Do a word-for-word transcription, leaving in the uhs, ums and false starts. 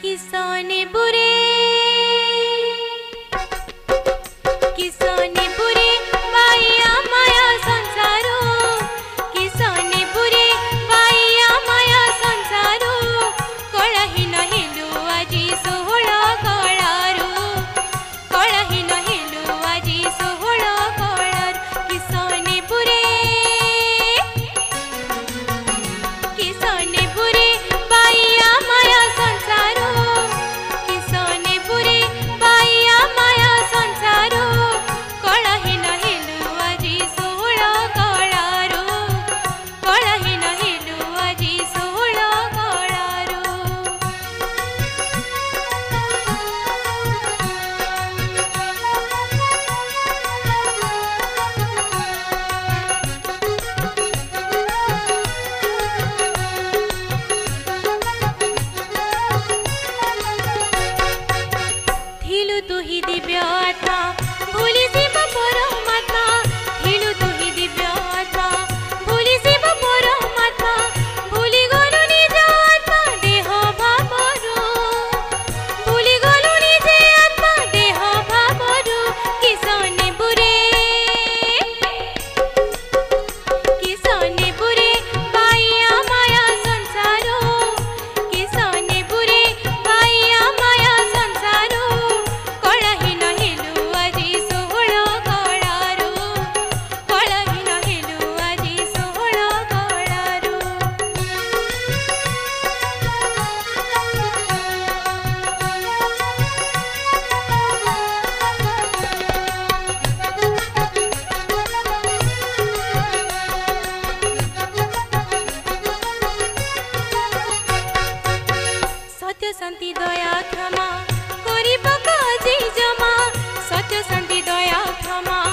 किसने बुरे किसने बुरे बाइया माया संसारो किसने बुरे बाइया माया संसारो कलही नहिलु आजी सोहळ कळारू कलही नहिलु आजी सोहळ कळारू किसने बुरे किसने बुरे बाइया माया संसारो किसने बुरे बाइया माया संसारो कलही नहिलु आजी सोहळ कळारू कलही नहिलु आजी सोहळ कळारू थिलु तुही दिव्य आत्मा भूली शिव परमात्मा थिलु तुही दिव्य आत्मा भूली शिव परमात्मा भूली गलु निज आत्मा देह भावरु भूली गलु निज आत्मा देह भावरु किसने बुरे किसने बुरे बाइया माया संसारो किसने बुरे बाइया माया संसारो कलही नहिलु आजी सोहळ कळारू कलही नहिलु आजी सोहळ कळारू सत्य शांति दया क्षमा करी पका जी जमा सत्य शांति दया क्षमा